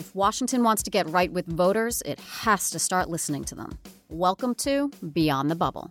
If Washington wants to get right with voters, it has to start listening to them. Welcome to Beyond the Bubble.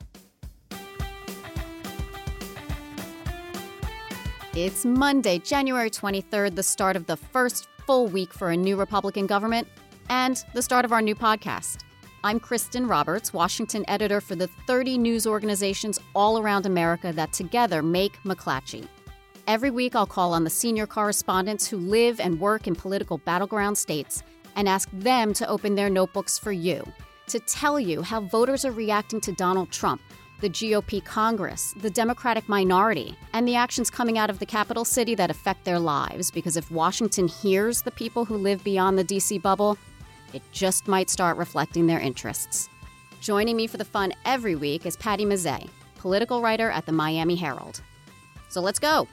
It's Monday, January 23rd, the start of the first full week for a new Republican government and the start of our new podcast. I'm Kristen Roberts, Washington editor for the 30 news organizations all around America that together make McClatchy. Every week, I'll call on the senior correspondents who live and work in political battleground states and ask them to open their notebooks for you, to tell you how voters are reacting to Donald Trump, the GOP Congress, the Democratic minority, and the actions coming out of the capital city that affect their lives. Because if Washington hears the people who live beyond the D.C. bubble, it just might start reflecting their interests. Joining me for the fun every week is Patty Mazzei, political writer at the Miami Herald. So let's go.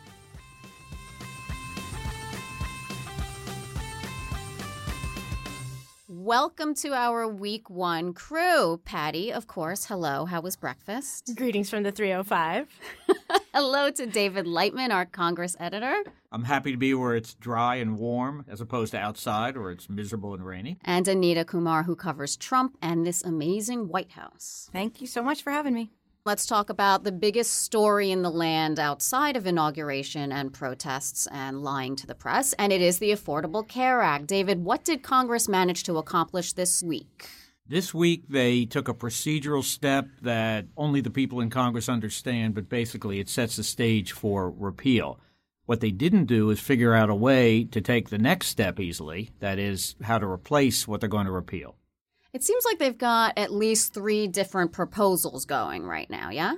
Welcome to our week one crew. Patty, of course, hello. How was breakfast? Greetings from the 305. Hello to David Lightman, our Congress editor. I'm happy to be where it's dry and warm as opposed to outside where it's miserable and rainy. And Anita Kumar, who covers Trump and this amazing White House. Thank you so much for having me. Let's talk about the biggest story in the land outside of inauguration and protests and lying to the press, and it is the Affordable Care Act. David, what did Congress manage to accomplish this week? This week, they took a procedural step that only the people in Congress understand, but basically it sets the stage for repeal. What they didn't do is figure out a way to take the next step easily, that is, how to replace what they're going to repeal. It seems like they've got at least 3 different proposals going right now, yeah?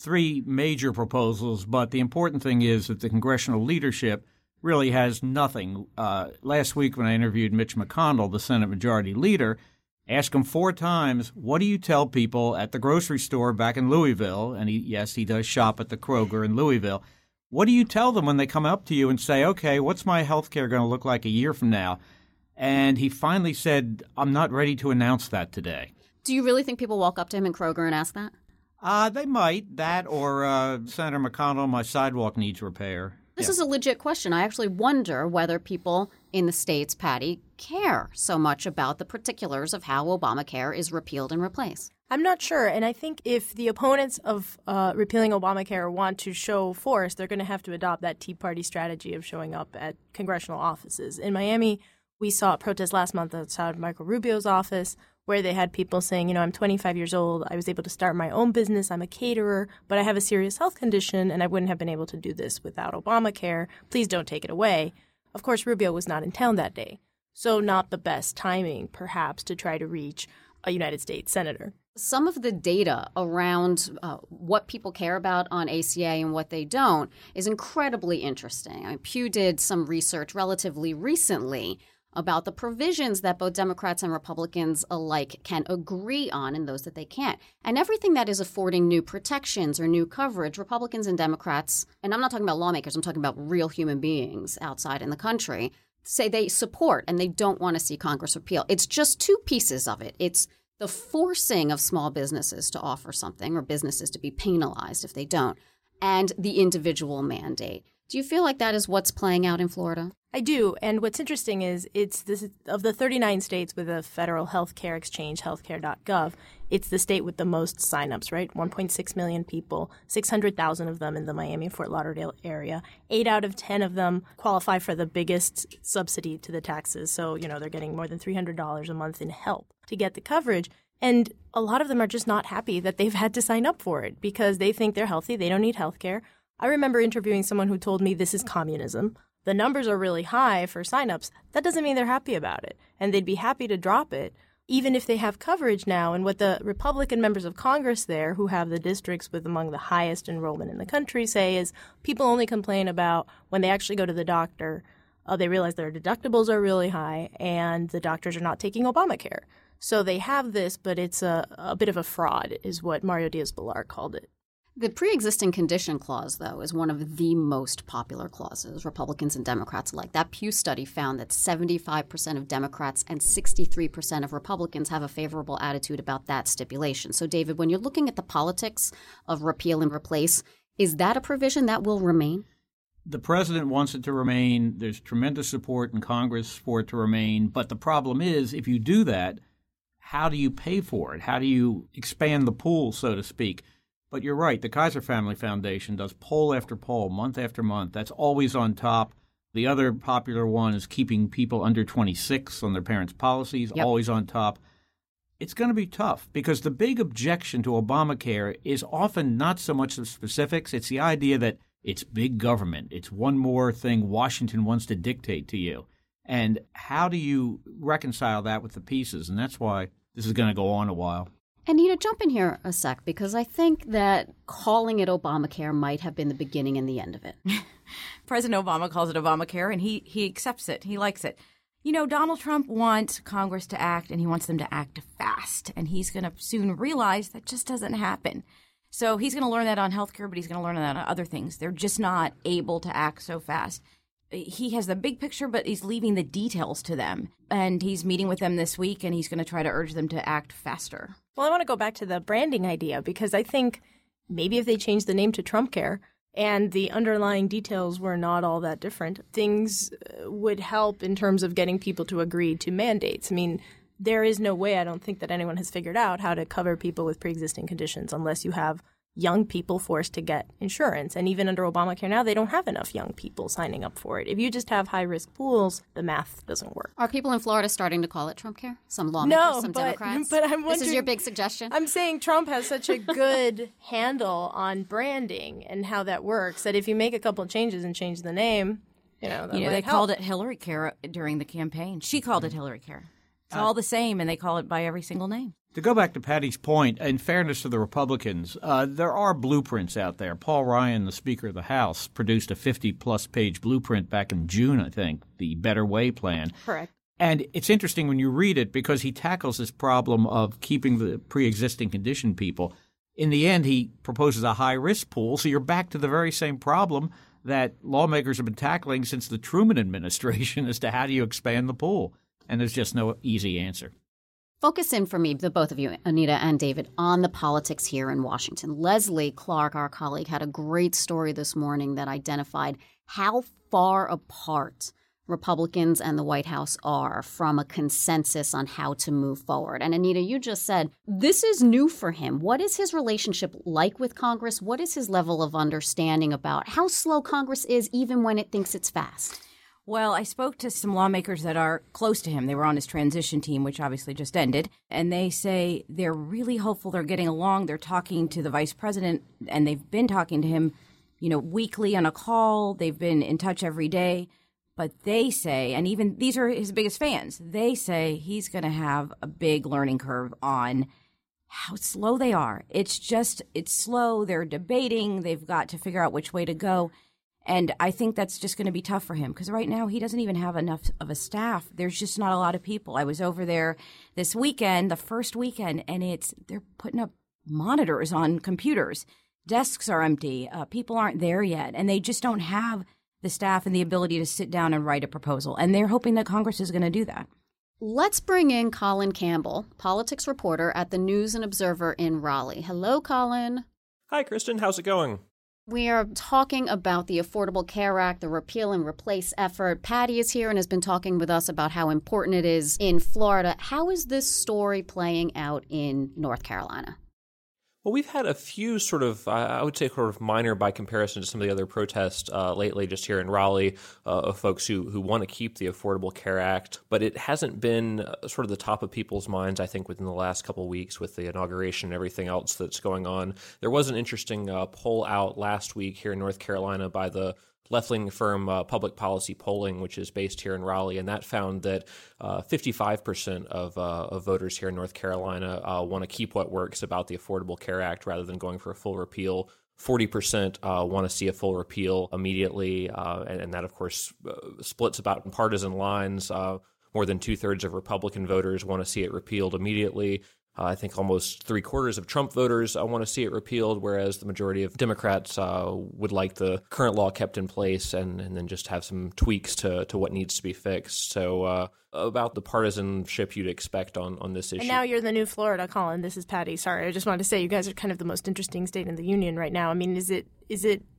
3 major proposals, but the important thing is that the congressional leadership really has nothing. Last week when I interviewed Mitch McConnell, the Senate Majority Leader, asked him 4 times, what do you tell people at the grocery store back in Louisville? And he does shop at the Kroger in Louisville. What do you tell them when they come up to you and say, okay, what's my health care going to look like a year from now? And he finally said, I'm not ready to announce that today. Do you really think people walk up to him in Kroger and ask that? They might. That or Senator McConnell, my sidewalk needs repair. This is a legit question. I actually wonder whether people in the states, Patty, care so much about the particulars of how Obamacare is repealed and replaced. I'm not sure. And I think if the opponents of repealing Obamacare want to show force, they're going to have to adopt that Tea Party strategy of showing up at congressional offices. In Miami, we saw a protest last month outside Marco Rubio's office where they had people saying, I'm 25 years old. I was able to start my own business. I'm a caterer, but I have a serious health condition, and I wouldn't have been able to do this without Obamacare. Please don't take it away. Of course, Rubio was not in town that day, so not the best timing, perhaps, to try to reach a United States senator. Some of the data around what people care about on ACA and what they don't is incredibly interesting. Pew did some research relatively recently about the provisions that both Democrats and Republicans alike can agree on and those that they can't. And everything that is affording new protections or new coverage, Republicans and Democrats, and I'm not talking about lawmakers, I'm talking about real human beings outside in the country, say they support and they don't want to see Congress repeal. It's just 2 pieces of it. It's the forcing of small businesses to offer something or businesses to be penalized if they don't, and the individual mandate. Do you feel like that is what's playing out in Florida? I do. And what's interesting is of the 39 states with a federal health care exchange, healthcare.gov, it's the state with the most signups, right? 1.6 million people, 600,000 of them in the Miami-Fort Lauderdale area. 8 out of 10 of them qualify for the biggest subsidy to the taxes. So, they're getting more than $300 a month in help to get the coverage. And a lot of them are just not happy that they've had to sign up for it because they think they're healthy. They don't need health care. I remember interviewing someone who told me this is communism. The numbers are really high for signups. That doesn't mean they're happy about it. And they'd be happy to drop it, even if they have coverage now. And what the Republican members of Congress there, who have the districts with among the highest enrollment in the country, say is people only complain about when they actually go to the doctor, they realize their deductibles are really high and the doctors are not taking Obamacare. So they have this, but it's a bit of a fraud, is what Mario Diaz-Balart called it. The pre-existing condition clause, though, is one of the most popular clauses, Republicans and Democrats alike. That Pew study found that 75% of Democrats and 63% of Republicans have a favorable attitude about that stipulation. So, David, when you're looking at the politics of repeal and replace, is that a provision that will remain? The president wants it to remain. There's tremendous support in Congress for it to remain. But the problem is, if you do that, how do you pay for it? How do you expand the pool, so to speak? But you're right. The Kaiser Family Foundation does poll after poll, month after month. That's always on top. The other popular one is keeping people under 26 on their parents' policies, always on top. It's going to be tough because the big objection to Obamacare is often not so much the specifics. It's the idea that it's big government. It's one more thing Washington wants to dictate to you. And how do you reconcile that with the pieces? And that's why this is going to go on a while. Anita, jump in here a sec, because I think that calling it Obamacare might have been the beginning and the end of it. President Obama calls it Obamacare, and he accepts it. He likes it. You know, Donald Trump wants Congress to act, and he wants them to act fast. And he's going to soon realize that just doesn't happen. So he's going to learn that on healthcare, but he's going to learn that on other things. They're just not able to act so fast. He has the big picture, but he's leaving the details to them. And he's meeting with them this week, and he's going to try to urge them to act faster. Well, I want to go back to the branding idea, because I think maybe if they changed the name to TrumpCare and the underlying details were not all that different, things would help in terms of getting people to agree to mandates. I mean, there is no way, I don't think, that anyone has figured out how to cover people with pre-existing conditions unless you have young people forced to get insurance. And even under Obamacare now, they don't have enough young people signing up for it. If you just have high-risk pools, the math doesn't work. Are people in Florida starting to call it Trumpcare? Some lawmakers, some Democrats? But I'm wondering, this is your big suggestion? I'm saying Trump has such a good handle on branding and how that works that if you make a couple of changes and change the name, they called it Hillary Care during the campaign. She called it Hillary Care. It's all the same, and they call it by every single name. To go back to Patty's point, in fairness to the Republicans, there are blueprints out there. Paul Ryan, the Speaker of the House, produced a 50-plus page blueprint back in June, I think, the Better Way plan. Correct. And it's interesting when you read it because he tackles this problem of keeping the pre-existing condition people. In the end, he proposes a high-risk pool, so you're back to the very same problem that lawmakers have been tackling since the Truman administration as to how do you expand the pool. And there's just no easy answer. Focus in for me, the both of you, Anita and David, on the politics here in Washington. Leslie Clark, our colleague, had a great story this morning that identified how far apart Republicans and the White House are from a consensus on how to move forward. And Anita, you just said this is new for him. What is his relationship like with Congress? What is his level of understanding about how slow Congress is even when it thinks it's fast? Well, I spoke to some lawmakers that are close to him. They were on his transition team, which obviously just ended. And they say they're really hopeful they're getting along. They're talking to the vice president, and they've been talking to him, weekly on a call. They've been in touch every day. But they say, and even these are his biggest fans, they say he's going to have a big learning curve on how slow they are. It's slow. They're debating. They've got to figure out which way to go. And I think that's just going to be tough for him because right now he doesn't even have enough of a staff. There's just not a lot of people. I was over there this weekend, the first weekend, and they're putting up monitors on computers. Desks are empty. People aren't there yet, and they just don't have the staff and the ability to sit down and write a proposal. And they're hoping that Congress is going to do that. Let's bring in Colin Campbell, politics reporter at the News and Observer in Raleigh. Hello, Colin. Hi, Kristen. How's it going? We are talking about the Affordable Care Act, the repeal and replace effort. Patty is here and has been talking with us about how important it is in Florida. How is this story playing out in North Carolina? Well, we've had a few sort of, I would say, sort of minor by comparison to some of the other protests lately just here in Raleigh of folks who want to keep the Affordable Care Act. But it hasn't been sort of the top of people's minds, I think, within the last couple of weeks with the inauguration and everything else that's going on. There was an interesting poll out last week here in North Carolina by the left-leaning firm Public Policy Polling, which is based here in Raleigh, and that found that 55% of voters here in North Carolina want to keep what works about the Affordable Care Act rather than going for a full repeal. 40% want to see a full repeal immediately, and that, of course, splits about partisan lines. More than two-thirds of Republican voters want to see it repealed immediately. I think almost three-quarters of Trump voters want to see it repealed, whereas the majority of Democrats would like the current law kept in place and then just have some tweaks to what needs to be fixed. So about the partisanship you'd expect on this issue. And now you're the new Florida, Colin. This is Patty. Sorry, I just wanted to say you guys are kind of the most interesting state in the union right now. I mean, is it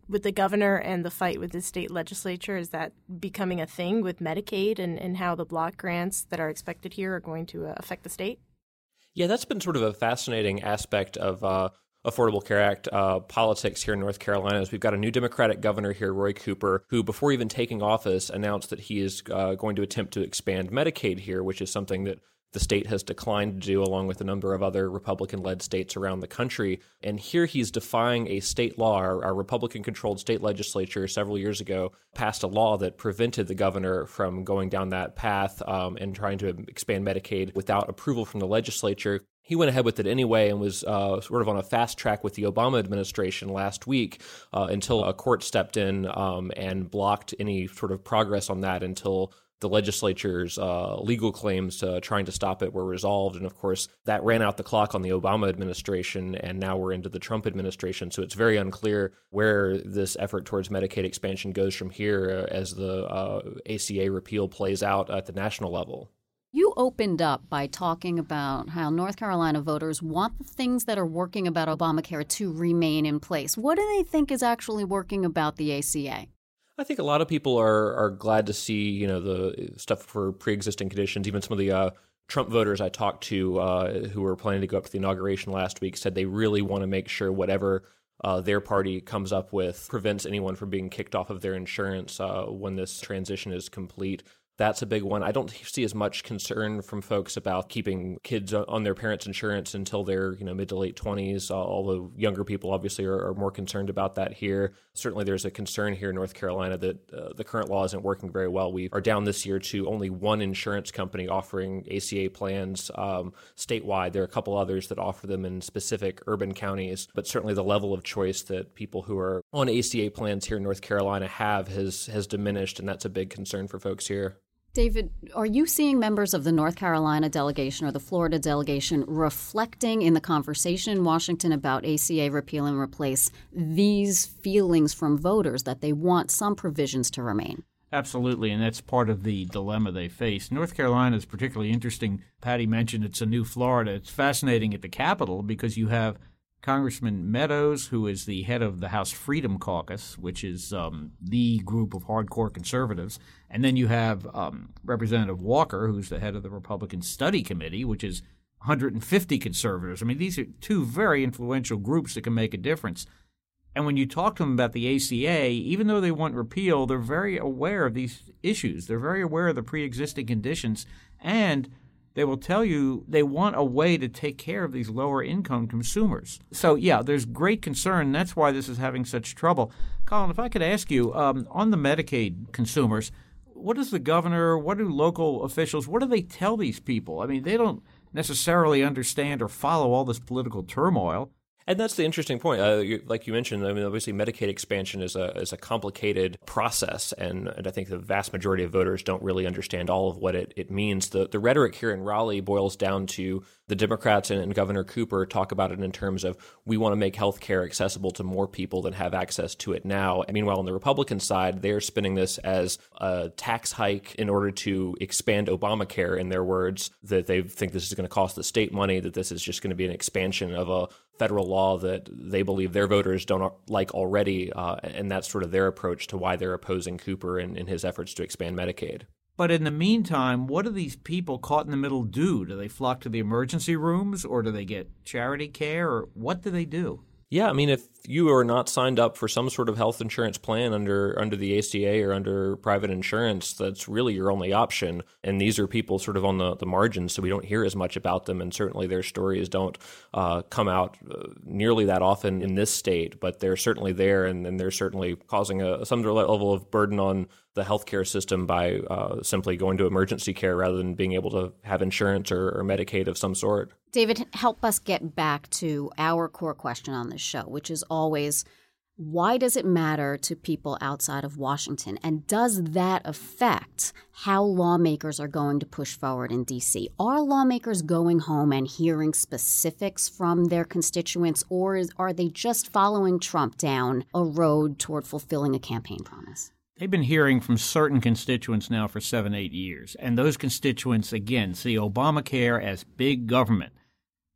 with the governor and the fight with the state legislature, is that becoming a thing with Medicaid and how the block grants that are expected here are going to affect the state? Yeah, that's been sort of a fascinating aspect of Affordable Care Act politics here in North Carolina. Is we've got a new Democratic governor here, Roy Cooper, who before even taking office announced that he is going to attempt to expand Medicaid here, which is something that the state has declined to do, along with a number of other Republican-led states around the country. And here he's defying a state law. Our Republican-controlled state legislature several years ago passed a law that prevented the governor from going down that path and trying to expand Medicaid without approval from the legislature. He went ahead with it anyway and was sort of on a fast track with the Obama administration last week until a court stepped in and blocked any sort of progress on that until the legislature's legal claims trying to stop it were resolved. And of course, that ran out the clock on the Obama administration, and now we're into the Trump administration. So it's very unclear where this effort towards Medicaid expansion goes from here as the ACA repeal plays out at the national level. You opened up by talking about how North Carolina voters want the things that are working about Obamacare to remain in place. What do they think is actually working about the ACA? I think a lot of people are glad to see, the stuff for pre-existing conditions. Even some of the Trump voters I talked to who were planning to go up to the inauguration last week said they really want to make sure whatever their party comes up with prevents anyone from being kicked off of their insurance when this transition is complete. That's a big one. I don't see as much concern from folks about keeping kids on their parents' insurance until they're, mid to late 20s, although younger people obviously are more concerned about that here. Certainly there's a concern here in North Carolina that the current law isn't working very well. We are down this year to only one insurance company offering ACA plans statewide. There are a couple others that offer them in specific urban counties, but certainly the level of choice that people who are on ACA plans here in North Carolina have has diminished, and that's a big concern for folks here. David, are you seeing members of the North Carolina delegation or the Florida delegation reflecting in the conversation in Washington about ACA repeal and replace these feelings from voters that they want some provisions to remain? Absolutely, and that's part of the dilemma they face. North Carolina is particularly interesting. Patty mentioned it's a new Florida. It's fascinating at the Capitol because you have Congressman Meadows, who is the head of the House Freedom Caucus, which is the group of hardcore conservatives. And then you have Representative Walker, who's the head of the Republican Study Committee, which is 150 conservatives. I mean, these are two very influential groups that can make a difference. And when you talk to them about the ACA, even though they want repeal, they're very aware of these issues. They're very aware of the pre-existing conditions, and they will tell you they want a way to take care of these lower-income consumers. So, yeah, there's great concern. That's why this is having such trouble. Colin, if I could ask you, on the Medicaid consumers, what does the governor, what do local officials, what do they tell these people? I mean, they don't necessarily understand or follow all this political turmoil. And that's the interesting point. Like you mentioned, I mean, obviously Medicaid expansion is a complicated process, and I think the vast majority of voters don't really understand all of what it means. The rhetoric here in Raleigh boils down to the Democrats and Governor Cooper talk about it in terms of we want to make health care accessible to more people than have access to it now. And meanwhile, on the Republican side, they're spinning this as a tax hike in order to expand Obamacare, in their words, that they think this is going to cost the state money, that this is just going to be an expansion of a federal law that they believe their voters don't like already, and that's sort of their approach to why they're opposing Cooper in his efforts to expand Medicaid. But in the meantime, what do these people caught in the middle do? Do they flock to the emergency rooms, or do they get charity care, or what do they do? Yeah, I mean, if you are not signed up for some sort of health insurance plan under the ACA or under private insurance, that's really your only option. And these are people sort of on the margins, so we don't hear as much about them. And certainly their stories don't come out nearly that often in this state, but they're certainly there, and they're certainly causing some level of burden on the healthcare system by simply going to emergency care rather than being able to have insurance or Medicaid of some sort. David, help us get back to our core question on this show, which is always, why does it matter to people outside of Washington? And does that affect how lawmakers are going to push forward in D.C.? Are lawmakers going home and hearing specifics from their constituents, or are they just following Trump down a road toward fulfilling a campaign promise? They've been hearing from certain constituents now for 7-8 years, and those constituents, again, see Obamacare as big government.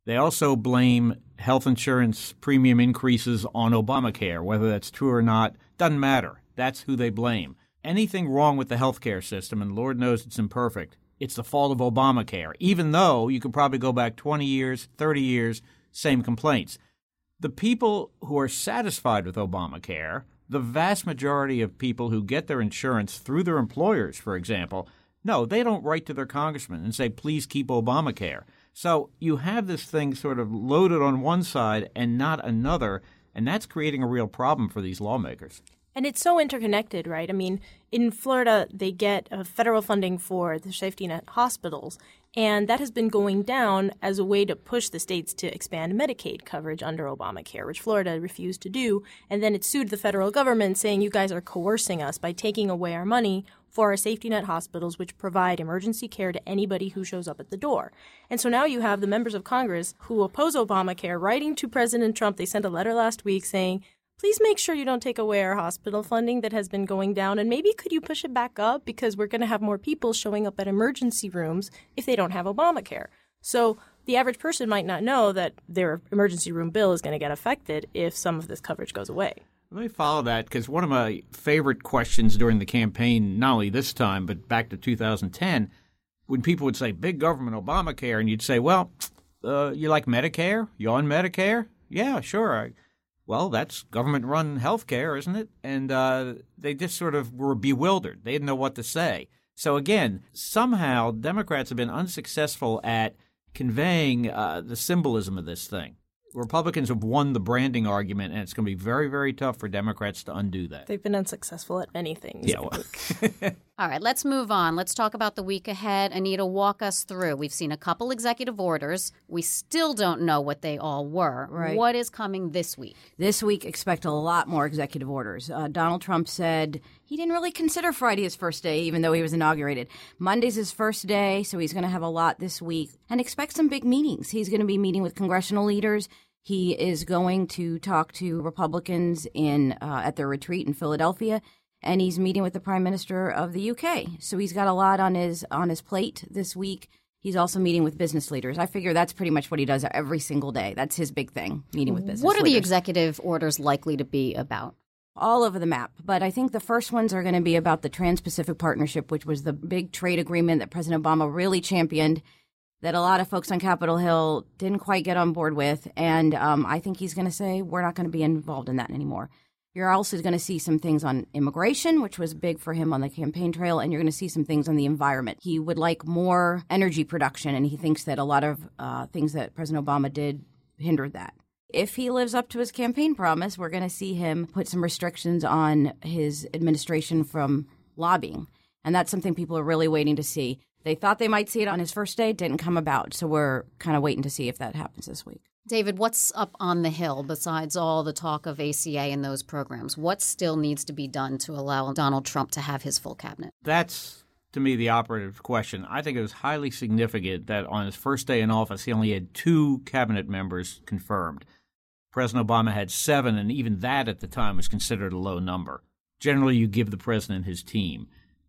They also blame health insurance premium increases on Obamacare. Whether that's true or not, doesn't matter. That's who they blame. Anything wrong with the healthcare system, and Lord knows it's imperfect, it's the fault of Obamacare, even though you could probably go back 20 years, 30 years, same complaints. The people who are satisfied with Obamacare, the vast majority of people who get their insurance through their employers, for example, no, they don't write to their congressman and say, please keep Obamacare. So you have this thing sort of loaded on one side and not another, and that's creating a real problem for these lawmakers. And it's so interconnected, right? I mean, in Florida, they get federal funding for the safety net hospitals, and that has been going down as a way to push the states to expand Medicaid coverage under Obamacare, which Florida refused to do. And then it sued the federal government, saying you guys are coercing us by taking away our money for our safety net hospitals, which provide emergency care to anybody who shows up at the door. And so now you have the members of Congress who oppose Obamacare writing to President Trump. They sent a letter last week saying, please make sure you don't take away our hospital funding that has been going down, and maybe could you push it back up because we're going to have more people showing up at emergency rooms if they don't have Obamacare. So the average person might not know that their emergency room bill is going to get affected if some of this coverage goes away. Let me follow that, because one of my favorite questions during the campaign, not only this time, but back to 2010, when people would say, big government Obamacare, and you'd say, well, you like Medicare? You on Medicare? Yeah, sure. Well, that's government-run health care, isn't it? And they just sort of were bewildered. They didn't know what to say. So again, somehow Democrats have been unsuccessful at conveying the symbolism of this thing. Republicans have won the branding argument, and it's going to be very, very tough for Democrats to undo that. They've been unsuccessful at many things. Yeah, well. All right, let's move on. Let's talk about the week ahead. Anita, walk us through. We've seen a couple executive orders. We still don't know what they all were. Right. What is coming this week? This week, expect a lot more executive orders. Donald Trump said he didn't really consider Friday his first day, even though he was inaugurated. Monday's his first day, so he's going to have a lot this week. And expect some big meetings. He's going to be meeting with congressional leaders. He is going to talk to Republicans at their retreat in Philadelphia, and he's meeting with the Prime Minister of the UK. So he's got a lot on his plate this week. He's also meeting with business leaders. I figure that's pretty much what he does every single day. That's his big thing, meeting with business leaders. What are the executive orders likely to be about? All over the map. But I think the first ones are going to be about the Trans-Pacific Partnership, which was the big trade agreement that President Obama really championed, that a lot of folks on Capitol Hill didn't quite get on board with. And I think he's going to say, we're not going to be involved in that anymore. You're also going to see some things on immigration, which was big for him on the campaign trail, and you're going to see some things on the environment. He would like more energy production, and he thinks that a lot of things that President Obama did hindered that. If he lives up to his campaign promise, we're going to see him put some restrictions on his administration from lobbying, and that's something people are really waiting to see. They thought they might see it on his first day. It didn't come about. So we're kind of waiting to see if that happens this week. David, what's up on the Hill besides all the talk of ACA and those programs? What still needs to be done to allow Donald Trump to have his full cabinet? That's, to me, the operative question. I think it was highly significant that on his first day in office, he only had 2 cabinet members confirmed. President Obama had 7, and even that at the time was considered a low number. Generally, you give the president his team.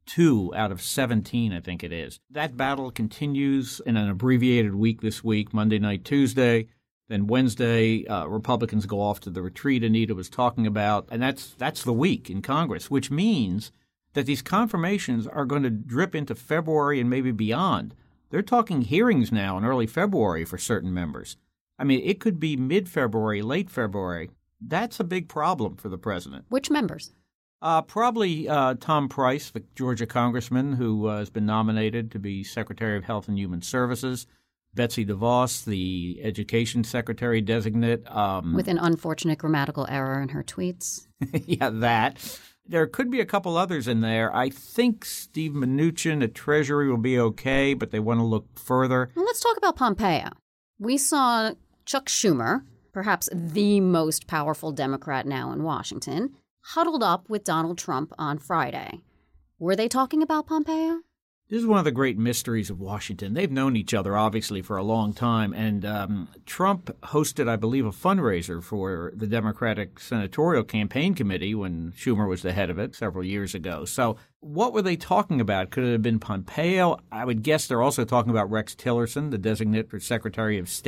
2 out of 17, I think it is. That battle continues in an abbreviated week this week, Monday night, Tuesday. Then Wednesday, Republicans go off to the retreat Anita was talking about, and that's the week in Congress, which means that these confirmations are going to drip into February and maybe beyond. They're talking hearings now in early February for certain members. I mean, it could be mid-February, late February. That's a big problem for the president. Which members? Probably Tom Price, the Georgia congressman who has been nominated to be Secretary of Health and Human Services. Betsy DeVos, the education secretary designate. With an unfortunate grammatical error in her tweets. Yeah, that. There could be a couple others in there. I think Steve Mnuchin at Treasury will be okay, but they want to look further. Well, let's talk about Pompeo. We saw Chuck Schumer, perhaps the most powerful Democrat now in Washington, huddled up with Donald Trump on Friday. Were they talking about Pompeo? This is one of the great mysteries of Washington. They've known each other, obviously, for a long time. And Trump hosted, I believe, a fundraiser for the Democratic Senatorial Campaign Committee when Schumer was the head of it several years ago. So what were they talking about? Could it have been Pompeo? I would guess they're also talking about Rex Tillerson, the designate for Secretary of State.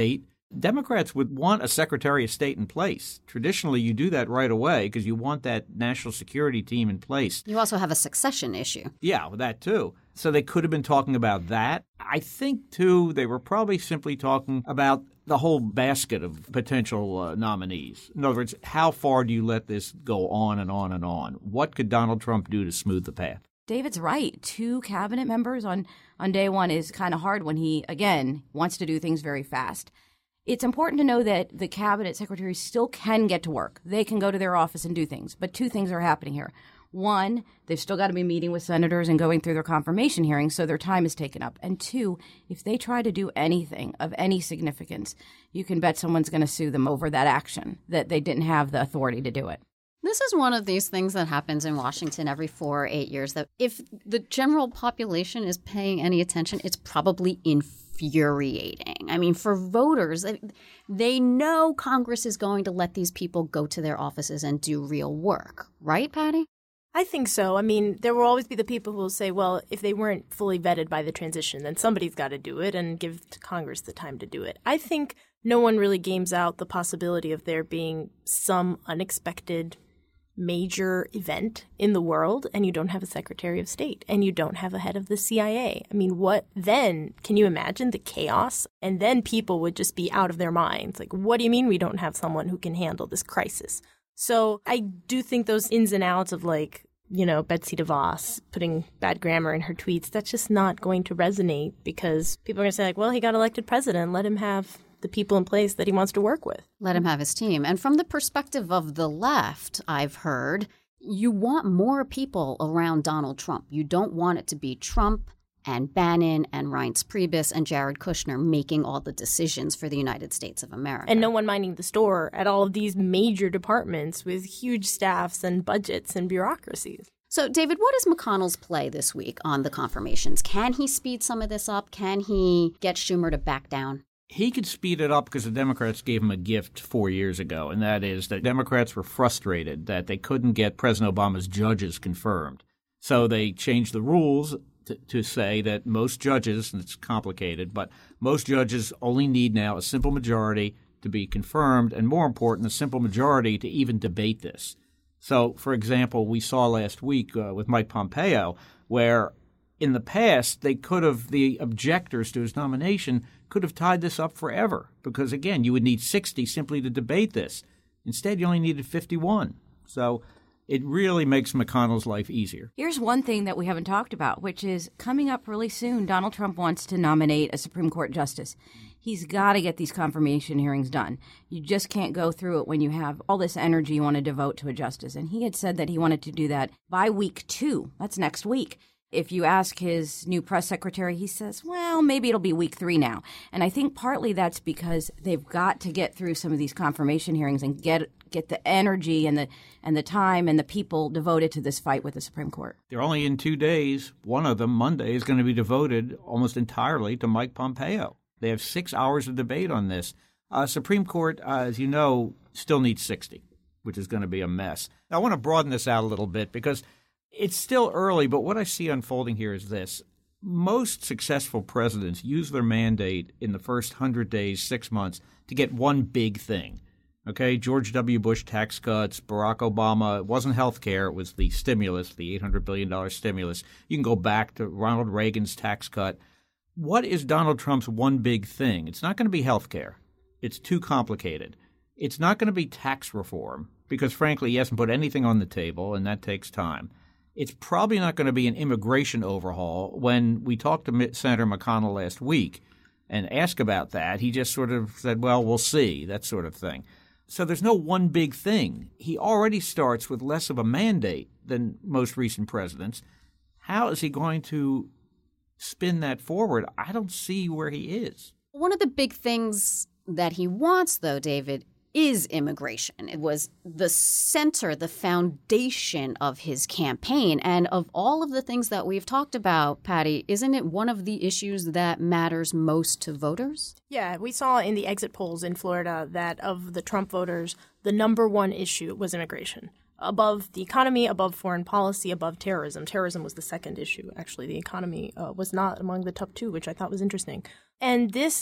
Democrats would want a Secretary of State in place. Traditionally, you do that right away because you want that national security team in place. You also have a succession issue. Yeah, that too. So they could have been talking about that. I think, too, they were probably simply talking about the whole basket of potential nominees. In other words, how far do you let this go on and on and on? What could Donald Trump do to smooth the path? David's right. 2 cabinet members on day one is kind of hard when he, again, wants to do things very fast. It's important to know that the cabinet secretaries still can get to work. They can go to their office and do things. But 2 things are happening here. One, they've still got to be meeting with senators and going through their confirmation hearings, so their time is taken up. And 2, if they try to do anything of any significance, you can bet someone's going to sue them over that action, that they didn't have the authority to do it. This is one of these things that happens in Washington every 4 or 8 years, that if the general population is paying any attention, it's probably infuriating. I mean, for voters, they know Congress is going to let these people go to their offices and do real work. Right, Patty? I think so. I mean, there will always be the people who will say, well, if they weren't fully vetted by the transition, then somebody's got to do it and give Congress the time to do it. I think no one really games out the possibility of there being some unexpected major event in the world and you don't have a Secretary of State and you don't have a head of the CIA. I mean, what then? Can you imagine the chaos? And then people would just be out of their minds. Like, what do you mean we don't have someone who can handle this crisis? So I do think those ins and outs of, like, you know, Betsy DeVos putting bad grammar in her tweets, that's just not going to resonate because people are going to say, like, well, he got elected president. Let him have the people in place that he wants to work with. Let him have his team. And from the perspective of the left, I've heard, you want more people around Donald Trump. You don't want it to be Trump and Bannon and Reince Priebus and Jared Kushner making all the decisions for the United States of America. And no one minding the store at all of these major departments with huge staffs and budgets and bureaucracies. So, David, what is McConnell's play this week on the confirmations? Can he speed some of this up? Can he get Schumer to back down? He could speed it up because the Democrats gave him a gift 4 years ago, and that is that Democrats were frustrated that they couldn't get President Obama's judges confirmed. So they changed the rules to say that most judges, and it's complicated, but most judges only need now a simple majority to be confirmed, and more important, a simple majority to even debate this. So, for example, we saw last week with Mike Pompeo where in the past they could have, the objectors to his nomination could have tied this up forever because, again, you would need 60 simply to debate this. Instead, you only needed 51. So it really makes McConnell's life easier. Here's one thing that we haven't talked about, which is coming up really soon, Donald Trump wants to nominate a Supreme Court justice. He's got to get these confirmation hearings done. You just can't go through it when you have all this energy you want to devote to a justice. And he had said that he wanted to do that by week 2. That's next week. If you ask his new press secretary, he says, well, maybe it'll be week 3 now. And I think partly that's because they've got to get through some of these confirmation hearings and get the energy and the time and the people devoted to this fight with the Supreme Court. They're only in 2 days. One of them, Monday, is going to be devoted almost entirely to Mike Pompeo. They have 6 hours of debate on this. Supreme Court, as you know, still needs 60, which is going to be a mess. Now, I want to broaden this out a little bit because it's still early, but what I see unfolding here is this. Most successful presidents use their mandate in the first 100 days, 6 months, to get one big thing. Okay, George W. Bush tax cuts, Barack Obama, it wasn't health care, it was the stimulus, the $800 billion stimulus. You can go back to Ronald Reagan's tax cut. What is Donald Trump's one big thing? It's not going to be health care. It's too complicated. It's not going to be tax reform because, frankly, he hasn't put anything on the table, and that takes time. It's probably not going to be an immigration overhaul. When we talked to Senator McConnell last week and asked about that, he just sort of said, well, we'll see, that sort of thing. So there's no one big thing. He already starts with less of a mandate than most recent presidents. How is he going to spin that forward? I don't see where he is. One of the big things that he wants, though, David, is immigration. It was the center, the foundation of his campaign. And of all of the things that we've talked about, Patty, isn't it one of the issues that matters most to voters? Yeah, we saw in the exit polls in Florida that of the Trump voters, the number one issue was immigration. Above the economy, above foreign policy, above terrorism. Terrorism was the second issue, actually. The economy was not among the top 2, which I thought was interesting. And this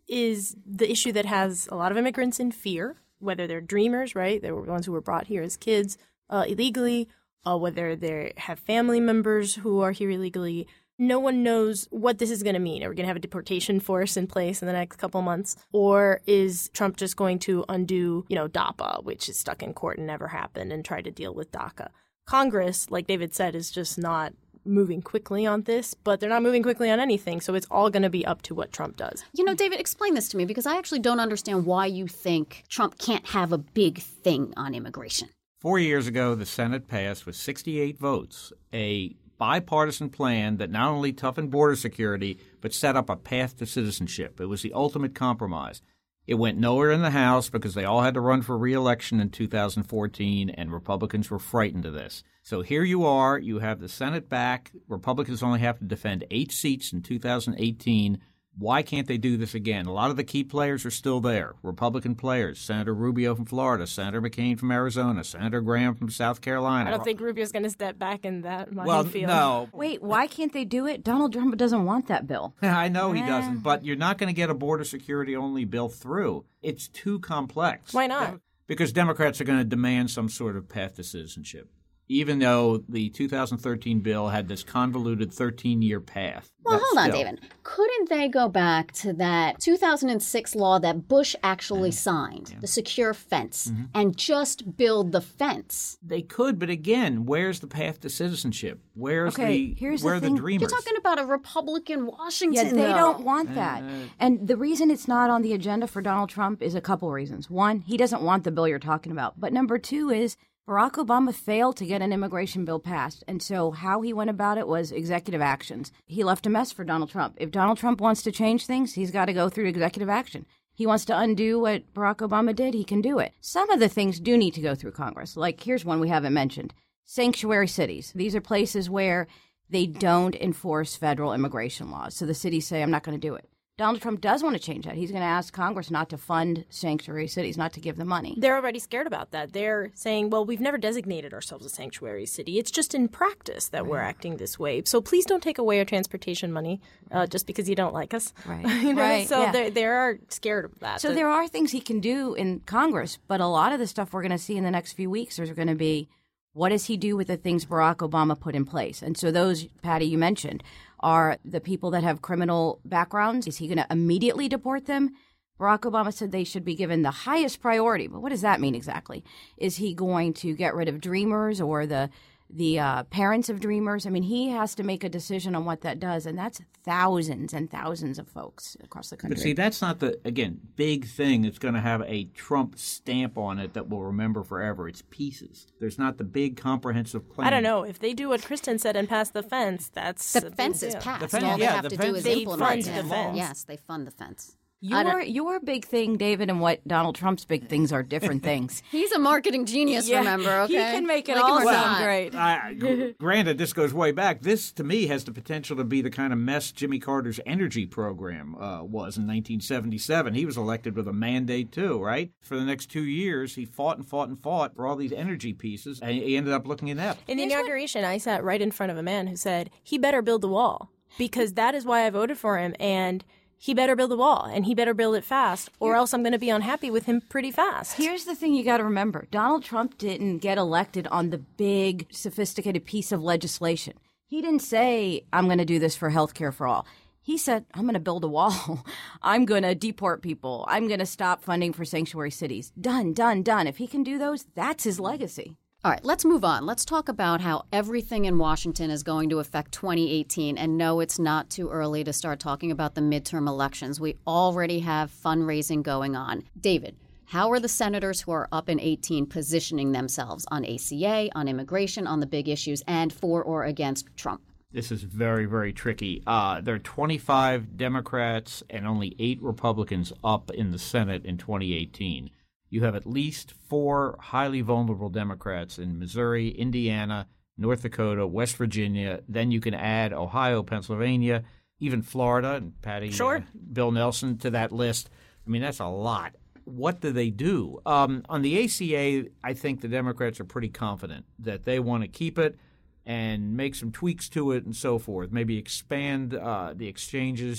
is the issue that has a lot of immigrants in fear, whether they're dreamers, right? They were the ones who were brought here as kids illegally, whether they have family members who are here illegally. No one knows what this is going to mean. Are we going to have a deportation force in place in the next couple months? Or is Trump just going to undo, DAPA, which is stuck in court and never happened, and try to deal with DACA? Congress, like David said, is just not moving quickly on this, but they're not moving quickly on anything. So it's all going to be up to what Trump does. David, explain this to me, because I actually don't understand why you think Trump can't have a big thing on immigration. 4 years ago, the Senate passed with 68 votes a bipartisan plan that not only toughened border security, but set up a path to citizenship. It was the ultimate compromise. It went nowhere in the House because they all had to run for re-election in 2014, and Republicans were frightened of this. So here you are. You have the Senate back. Republicans only have to defend 8 seats in 2018. Why can't they do this again? A lot of the key players are still there. Republican players, Senator Rubio from Florida, Senator McCain from Arizona, Senator Graham from South Carolina. I don't think Rubio's going to step back in that field. No. Wait, why can't they do it? Donald Trump doesn't want that bill. I know he doesn't, but you're not going to get a border security only bill through. It's too complex. Why not? Because Democrats are going to demand some sort of path to citizenship, even though the 2013 bill had this convoluted 13-year path. Well, hold on, David. Couldn't they go back to that 2006 law that Bush actually signed, the secure fence, and just build the fence? They could, but again, where's the path to citizenship? Where are the dreamers? You're talking about a Republican Washington, Yeah, they don't want that. And the reason it's not on the agenda for Donald Trump is a couple reasons. One, he doesn't want the bill you're talking about. But number two is Barack Obama failed to get an immigration bill passed, and so how he went about it was executive actions. He left a mess for Donald Trump. If Donald Trump wants to change things, he's got to go through executive action. He wants to undo what Barack Obama did, he can do it. Some of the things do need to go through Congress. Like, here's one we haven't mentioned. Sanctuary cities. These are places where they don't enforce federal immigration laws. So the cities say, I'm not going to do it. Donald Trump does want to change that. He's going to ask Congress not to fund sanctuary cities, not to give them money. They're already scared about that. They're saying, well, we've never designated ourselves a sanctuary city. It's just in practice that we're acting this way. So please don't take away our transportation money just because you don't like us. Right. So they are scared of that. So there are things he can do in Congress, but a lot of the stuff we're going to see in the next few weeks is going to be, what does he do with the things Barack Obama put in place? And so those, Patty, you mentioned, are the people that have criminal backgrounds. Is he going to immediately deport them? Barack Obama said they should be given the highest priority. But what does that mean exactly? Is he going to get rid of dreamers or the parents of dreamers? I mean, he has to make a decision on what that does, and that's thousands and thousands of folks across the country. But see, that's not the, again, big thing that's going to have a Trump stamp on it that we'll remember forever. It's pieces. There's not the big comprehensive plan. I don't know. If they do what Kristen said and pass the fence, that's... The fence is passed. All they have to do is implement it. Yes, they fund the fence. Your big thing, David, and what Donald Trump's big things are different things. He's a marketing genius, remember, okay? He can make it all sound great. Granted, this goes way back. This, to me, has the potential to be the kind of mess Jimmy Carter's energy program was in 1977. He was elected with a mandate, too, right? For the next 2 years, he fought for all these energy pieces, and he ended up looking inept. In the inauguration, I sat right in front of a man who said, he better build the wall, because that is why I voted for him, and he better build the wall, and he better build it fast, or else I'm going to be unhappy with him pretty fast. Here's the thing you got to remember. Donald Trump didn't get elected on the big, sophisticated piece of legislation. He didn't say, I'm going to do this for health care for all. He said, I'm going to build a wall. I'm going to deport people. I'm going to stop funding for sanctuary cities. Done. If he can do those, that's his legacy. All right, let's move on. Let's talk about how everything in Washington is going to affect 2018. And no, it's not too early to start talking about the midterm elections. We already have fundraising going on. David, how are the senators who are up in 18 positioning themselves on ACA, on immigration, on the big issues, and for or against Trump? This is very, very tricky. There are 25 Democrats and only 8 Republicans up in the Senate in 2018. You have at least 4 highly vulnerable Democrats in Missouri, Indiana, North Dakota, West Virginia. Then you can add Ohio, Pennsylvania, even Florida, and Patty, Bill Nelson to that list. I mean, that's a lot. What do they do? On the ACA, I think the Democrats are pretty confident that they want to keep it and make some tweaks to it and so forth. Maybe expand the exchanges,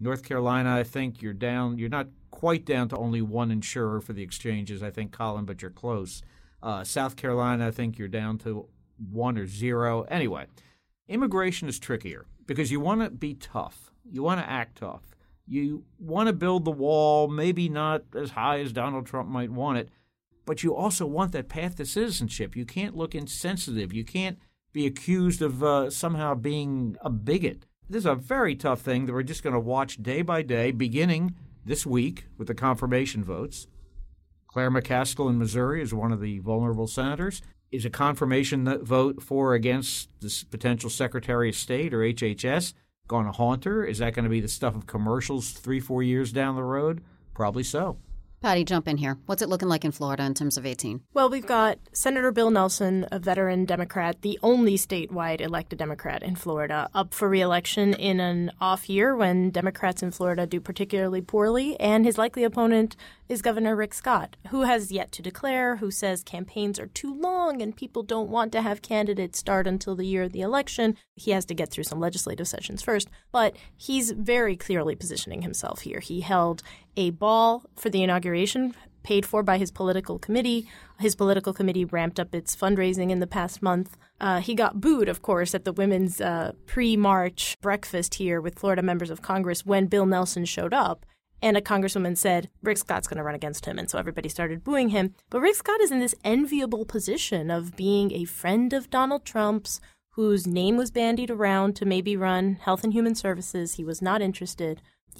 North Carolina, I think you're down. You're not quite down to only one insurer for the exchanges, I think, Colin, but you're close. South Carolina, I think you're down to 1 or 0. Anyway, immigration is trickier because you want to be tough. You want to act tough. You want to build the wall, maybe not as high as Donald Trump might want it, but you also want that path to citizenship. You can't look insensitive. You can't be accused of somehow being a bigot. This is a very tough thing that we're just going to watch day by day, beginning this week with the confirmation votes. Claire McCaskill in Missouri is one of the vulnerable senators. Is a confirmation vote for or against this potential Secretary of State or HHS going to haunt her? Is that going to be the stuff of commercials 3-4 years down the road? Probably so. Patty, jump in here. What's it looking like in Florida in terms of 18? Well, we've got Senator Bill Nelson, a veteran Democrat, the only statewide elected Democrat in Florida, up for re-election in an off year when Democrats in Florida do particularly poorly. And his likely opponent is Governor Rick Scott, who has yet to declare, who says campaigns are too long and people don't want to have candidates start until the year of the election. He has to get through some legislative sessions first, but he's very clearly positioning himself here. He held a ball for the inauguration paid for by his political committee. His political committee ramped up its fundraising in the past month. He got booed, of course, at the women's pre-March breakfast here with Florida members of Congress when Bill Nelson showed up. And a congresswoman said, Rick Scott's going to run against him. And so everybody started booing him. But Rick Scott is in this enviable position of being a friend of Donald Trump's, whose name was bandied around to maybe run Health and Human Services. He was not interested.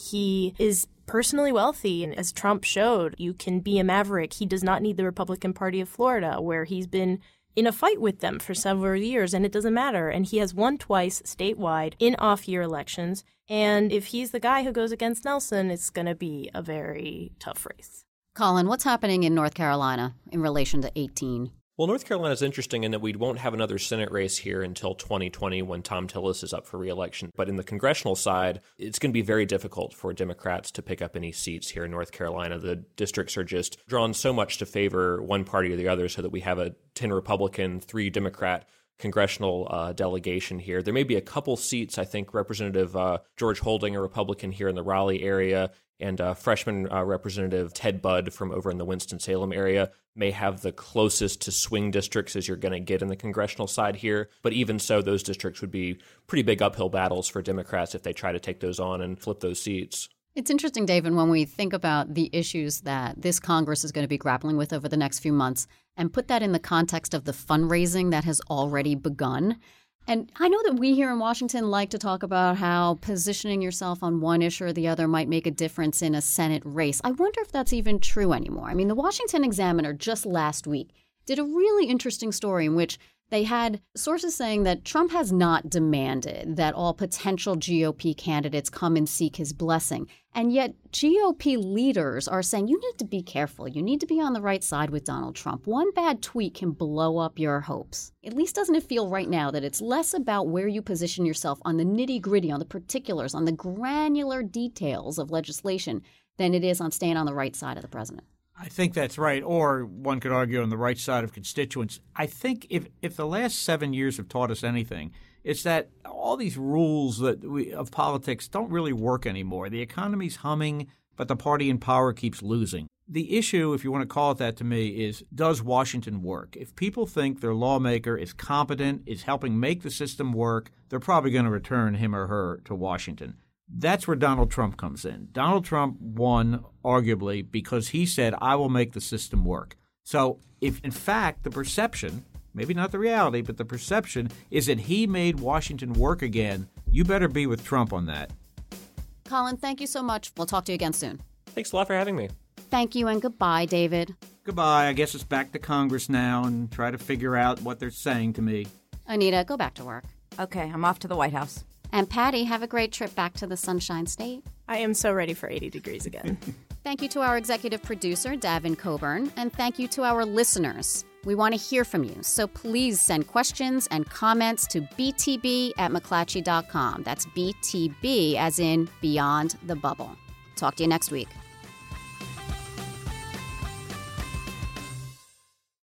He is personally wealthy, and as Trump showed, you can be a maverick. He does not need the Republican Party of Florida, where he's been in a fight with them for several years, and it doesn't matter. And he has won twice statewide in off-year elections. And if he's the guy who goes against Nelson, it's going to be a very tough race. Colin, what's happening in North Carolina in relation to 18? Well, North Carolina is interesting in that we won't have another Senate race here until 2020 when Tom Tillis is up for re-election. But in the congressional side, it's going to be very difficult for Democrats to pick up any seats here in North Carolina. The districts are just drawn so much to favor one party or the other so that we have a 10 Republican, 3 Democrat congressional delegation here. There may be a couple seats. I think Representative George Holding, a Republican here in the Raleigh area, and freshman Representative Ted Budd from over in the Winston-Salem area may have the closest to swing districts as you're going to get in the congressional side here. But even so, those districts would be pretty big uphill battles for Democrats if they try to take those on and flip those seats. It's interesting, David, when we think about the issues that this Congress is going to be grappling with over the next few months and put that in the context of the fundraising that has already begun. And I know that we here in Washington like to talk about how positioning yourself on one issue or the other might make a difference in a Senate race. I wonder if that's even true anymore. I mean, the Washington Examiner just last week did a really interesting story in which they had sources saying that Trump has not demanded that all potential GOP candidates come and seek his blessing. And yet GOP leaders are saying you need to be careful. You need to be on the right side with Donald Trump. One bad tweet can blow up your hopes. At least doesn't it feel right now that it's less about where you position yourself on the nitty-gritty, on the particulars, on the granular details of legislation than it is on staying on the right side of the president? I think that's right, or one could argue on the right side of constituents. I think if the last 7 years have taught us anything, it's that all these rules of politics don't really work anymore. The economy's humming, but the party in power keeps losing. The issue, if you want to call it that to me, is does Washington work? If people think their lawmaker is competent, is helping make the system work, they're probably going to return him or her to Washington. That's where Donald Trump comes in. Donald Trump won, arguably, because he said, I will make the system work. So if, in fact, the perception, maybe not the reality, but the perception is that he made Washington work again, you better be with Trump on that. Colin, thank you so much. We'll talk to you again soon. Thanks a lot for having me. Thank you and goodbye, David. Goodbye. I guess it's back to Congress now and try to figure out what they're saying to me. Anita, go back to work. Okay, I'm off to the White House. And Patty, have a great trip back to the Sunshine State. I am so ready for 80 degrees again. Thank you to our executive producer, Davin Coburn, and thank you to our listeners. We want to hear from you, so please send questions and comments to btb@mcclatchy.com. That's BTB as in Beyond the Bubble. Talk to you next week.